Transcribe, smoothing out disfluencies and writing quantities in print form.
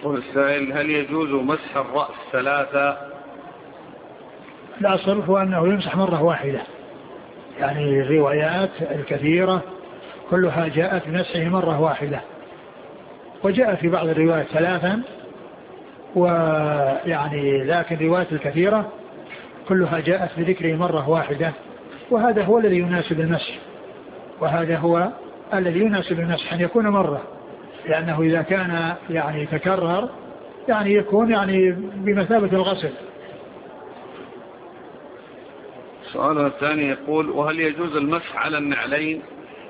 يقول السائل: هل يجوز مسح الرأس ثلاثة؟ لا، الصرف هو أنه يمسح مرة واحدة، يعني الروايات الكثيرة كلها جاءت بمسحه مرة واحدة، وجاء في بعض الروايات ثلاثا، ويعني لكن الروايات الكثيرة كلها جاءت بذكره مرة واحدة، وهذا هو الذي يناسب المسح، وهذا هو الذي يناسب المسح أن يكون مرة، لأنه إذا كان يعني تكرر يعني يكون يعني بمثابة الغسل. السؤال الثاني يقول: وهل يجوز المسح على النعلين؟